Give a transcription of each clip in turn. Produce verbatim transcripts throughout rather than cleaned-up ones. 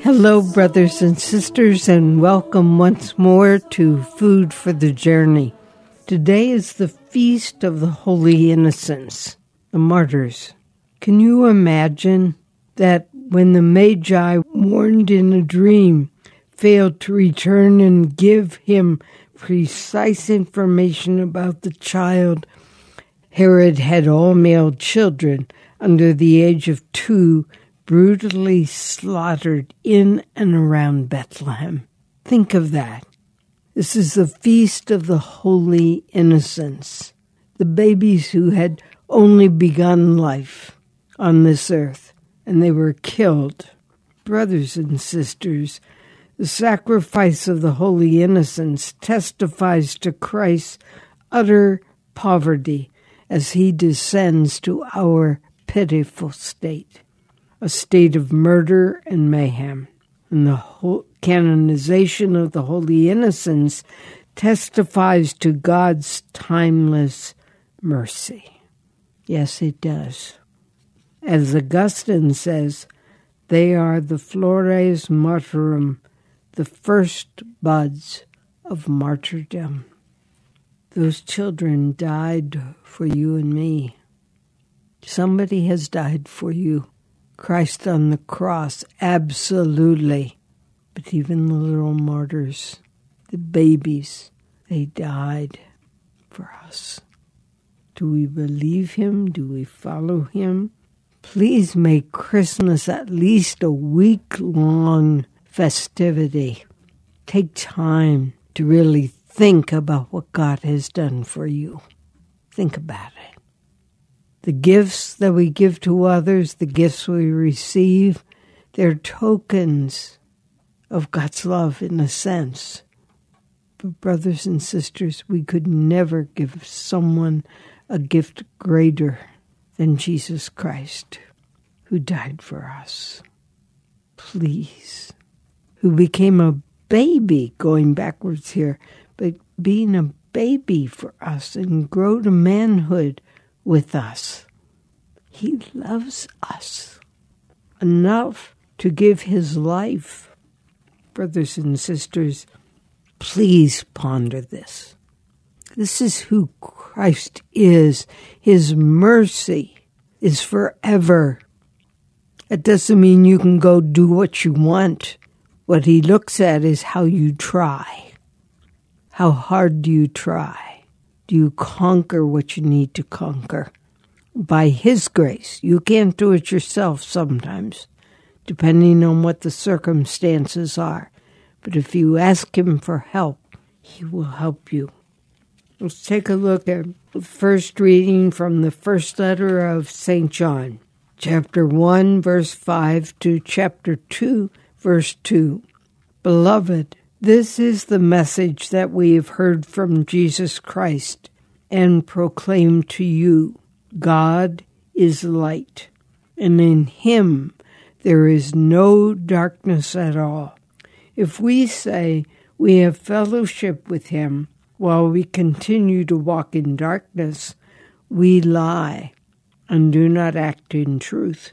Hello, brothers and sisters, and welcome once more to Food for the Journey. Today is the Feast of the Holy Innocents, the martyrs. Can you imagine that when the Magi, warned in a dream, failed to return and give him precise information about the child, Herod had all male children under the age of two brutally slaughtered in and around Bethlehem. Think of that. This is the Feast of the Holy Innocents, the babies who had only begun life on this earth, and they were killed. Brothers and sisters, the sacrifice of the Holy Innocents testifies to Christ's utter poverty as he descends to our pitiful state, a state of murder and mayhem. And the whole canonization of the Holy Innocents testifies to God's timeless mercy. Yes, it does. As Augustine says, they are the flores martyrum, the first buds of martyrdom. Those children died for you and me. Somebody has died for you. Christ on the cross, absolutely. But even the little martyrs, the babies, they died for us. Do we believe him? Do we follow him? Please make Christmas at least a week-long festivity. Take time to really think about what God has done for you. Think about it. The gifts that we give to others, the gifts we receive, they're tokens of God's love in a sense. But brothers and sisters, we could never give someone a gift greater than Jesus Christ, who died for us. Please. Who became a baby, going backwards here, but being a baby for us and grow to manhood with us. He loves us enough to give his life. Brothers and sisters, please ponder this. This is who Christ is. His mercy is forever. It doesn't mean you can go do what you want. What he looks at is how you try. How hard do you try? Do you conquer what you need to conquer? By his grace. You can't do it yourself sometimes, depending on what the circumstances are. But if you ask him for help, he will help you. Let's take a look at the first reading from the first letter of Saint John, chapter one, verse five to chapter two, verse two. Beloved, this is the message that we have heard from Jesus Christ and proclaim to you. God is light, and in him there is no darkness at all. If we say we have fellowship with him while we continue to walk in darkness, we lie and do not act in truth.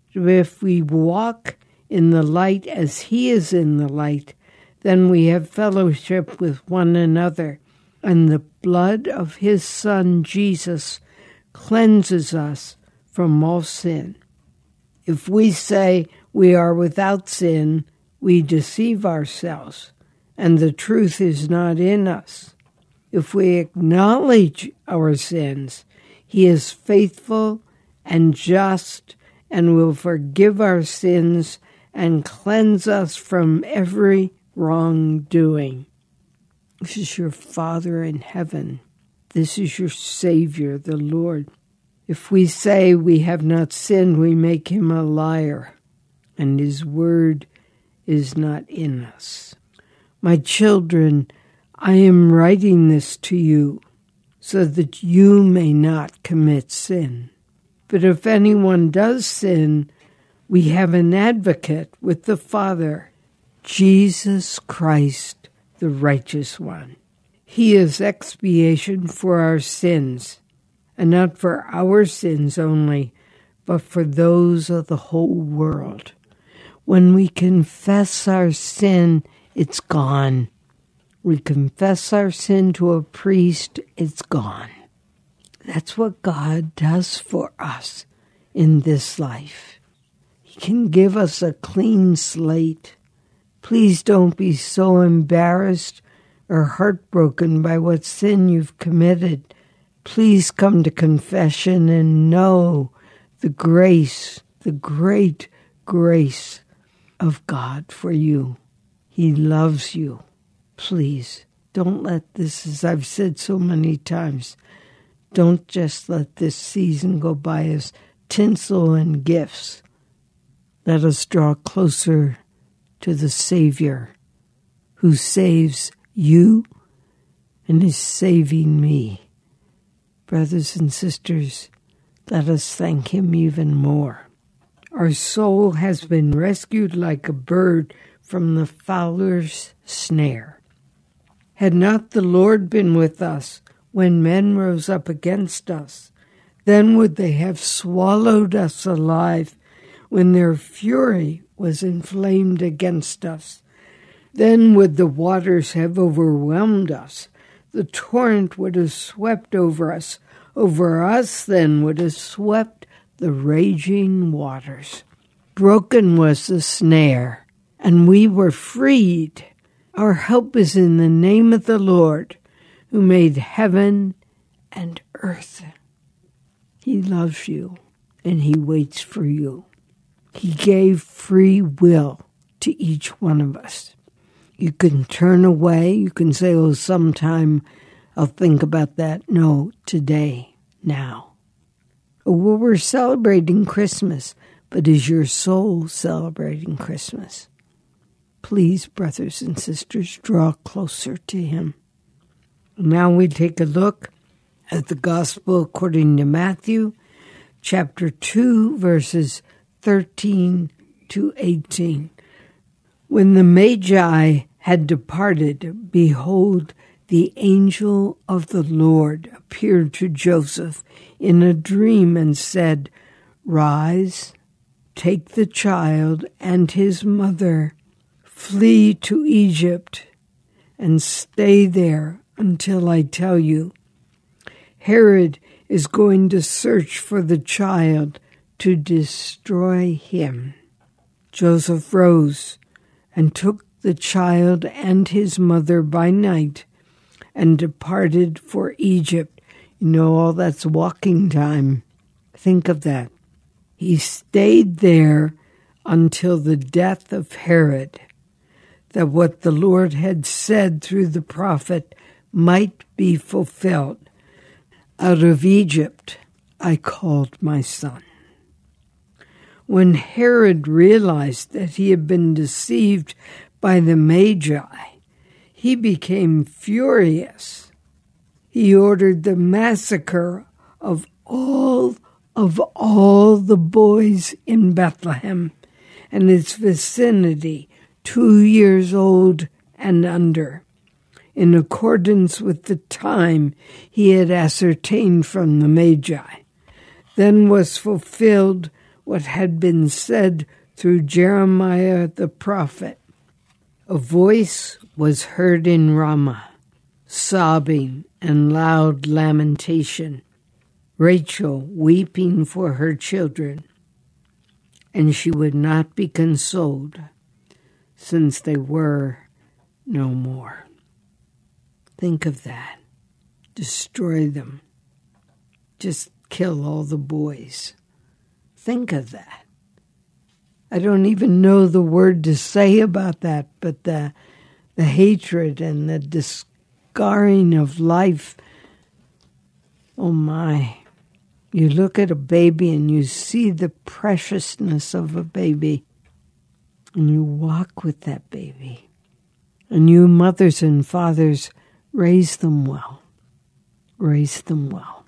If we walk in the light as he is in the light, then we have fellowship with one another, and the blood of his Son Jesus cleanses us from all sin. If we say we are without sin, we deceive ourselves, and the truth is not in us. If we acknowledge our sins, he is faithful and just and will forgive our sins and cleanse us from every wrongdoing. This is your Father in heaven. This is your Savior, the Lord. If we say we have not sinned, we make him a liar, and his word is not in us. My children, I am writing this to you so that you may not commit sin. But if anyone does sin, we have an advocate with the Father, Jesus Christ, the righteous one. He is expiation for our sins, and not for our sins only, but for those of the whole world. When we confess our sin, it's gone. We confess our sin to a priest, it's gone. That's what God does for us in this life. He can give us a clean slate. Please don't be so embarrassed or heartbroken by what sin you've committed. Please come to confession and know the grace, the great grace of God for you. He loves you. Please, don't let this, as I've said so many times, don't just let this season go by as tinsel and gifts. Let us draw closer to the Savior who saves you and is saving me. Brothers and sisters, let us thank him even more. Our soul has been rescued like a bird from the fowler's snare. Had not the Lord been with us when men rose up against us, then would they have swallowed us alive when their fury was inflamed against us. Then would the waters have overwhelmed us. The torrent would have swept over us. Over us then would have swept the raging waters. Broken was the snare, and we were freed. Our help is in the name of the Lord, who made heaven and earth. He loves you, and he waits for you. He gave free will to each one of us. You can turn away. You can say, oh, sometime I'll think about that. No, today, now. Well, we're celebrating Christmas, but is your soul celebrating Christmas? Please, brothers and sisters, draw closer to him. Now we take a look at the Gospel according to Matthew, chapter two, verses thirteen to eighteen. When the Magi had departed, behold, the angel of the Lord appeared to Joseph in a dream and said, Rise, take the child and his mother, flee to Egypt, and stay there until I tell you. Herod is going to search for the child to destroy him. Joseph rose and took the child and his mother by night and departed for Egypt. You know, all that's walking time. Think of that. He stayed there until the death of Herod, that what the Lord had said through the prophet might be fulfilled. Out of Egypt I called my son. When Herod realized that he had been deceived by the Magi, he became furious. He ordered the massacre of all of all the boys in Bethlehem and its vicinity, two years old and under, in accordance with the time he had ascertained from the Magi. Then was fulfilled what had been said through Jeremiah the prophet. A voice was heard in Ramah, sobbing and loud lamentation, Rachel weeping for her children, and she would not be consoled, since they were no more. Think of that. Destroy them. Just kill all the boys. Think of that. I don't even know the word to say about that, but the the hatred and the discarding of life. Oh my. You look at a baby and you see the preciousness of a baby, and you walk with that baby. And you mothers and fathers, raise them well. Raise them well.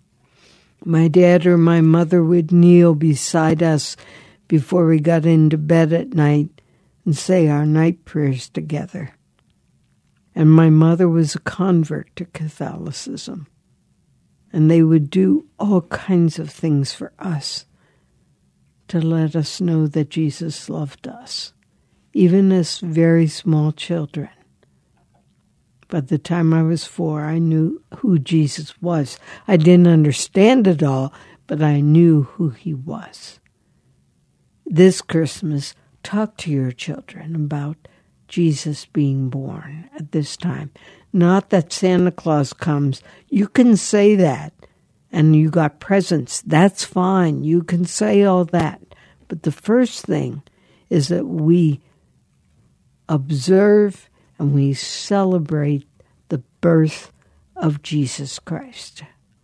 My dad or my mother would kneel beside us before we got into bed at night and say our night prayers together. And my mother was a convert to Catholicism. And they would do all kinds of things for us to let us know that Jesus loved us, even as very small children. By the time I was four, I knew who Jesus was. I didn't understand it all, but I knew who he was. This Christmas, talk to your children about Jesus being born at this time. Not that Santa Claus comes. You can say that, and you got presents. That's fine. You can say all that. But the first thing is that we observe and we celebrate the birth of Jesus Christ.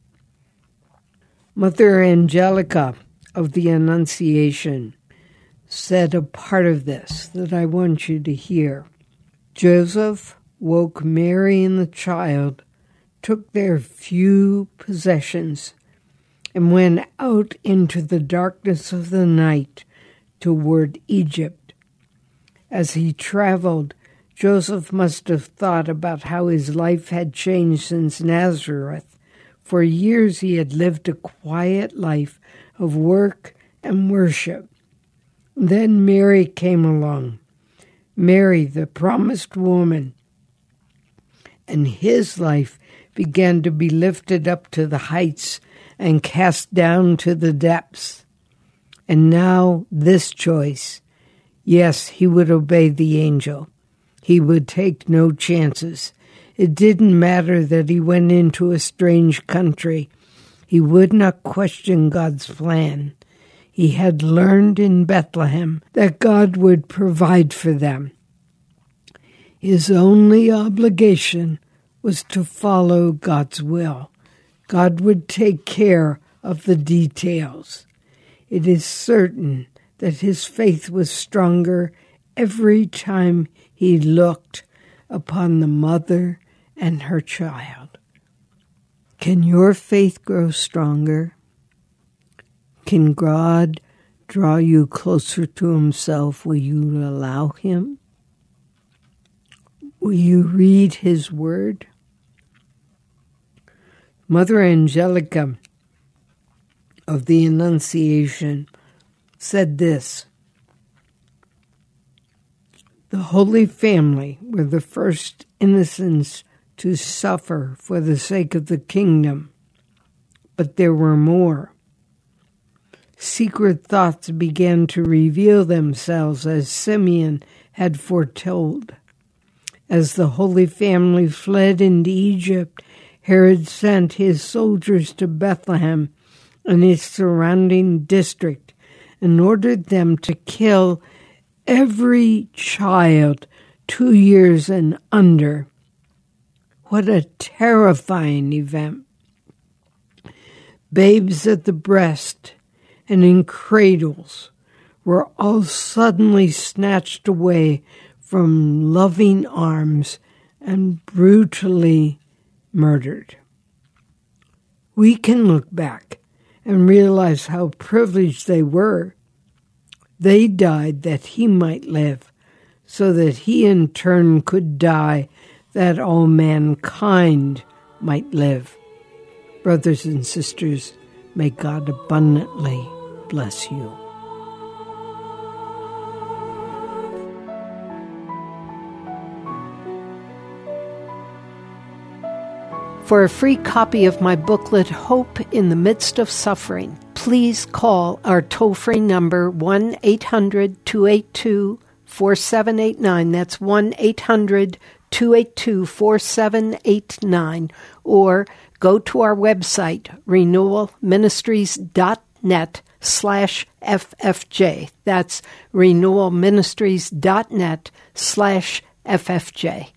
Mother Angelica of the Annunciation said a part of this that I want you to hear. Joseph woke Mary and the child, took their few possessions, and went out into the darkness of the night toward Egypt. As he traveled, Joseph must have thought about how his life had changed since Nazareth. For years he had lived a quiet life of work and worship. Then Mary came along, Mary, the promised woman, and his life began to be lifted up to the heights and cast down to the depths. And now this choice. Yes, he would obey the angel. He would take no chances. It didn't matter that he went into a strange country. He would not question God's plan. He had learned in Bethlehem that God would provide for them. His only obligation was to follow God's will. God would take care of the details. It is certain that his faith was stronger every time he looked upon the mother and her child. Can your faith grow stronger? Can God draw you closer to himself? Will you allow him? Will you read his word? Mother Angelica of the Annunciation said this: the Holy Family were the first innocents to suffer for the sake of the kingdom, but there were more. Secret thoughts began to reveal themselves as Simeon had foretold. As the Holy Family fled into Egypt, Herod sent his soldiers to Bethlehem and its surrounding district and ordered them to kill every child two years and under. What a terrifying event. Babes at the breast and in cradles were all suddenly snatched away from loving arms and brutally murdered. We can look back and realize how privileged they were. They died that he might live, so that he in turn could die, that all mankind might live. Brothers and sisters, may God abundantly bless you. For a free copy of my booklet, Hope in the Midst of Suffering, please call our toll-free number one eight hundred two eight two four seven eight nine. That's one eight hundred two eight two four seven eight nine. Or go to our website, renewal ministries dot net slash F F J. That's renewal ministries dot net slash F F J.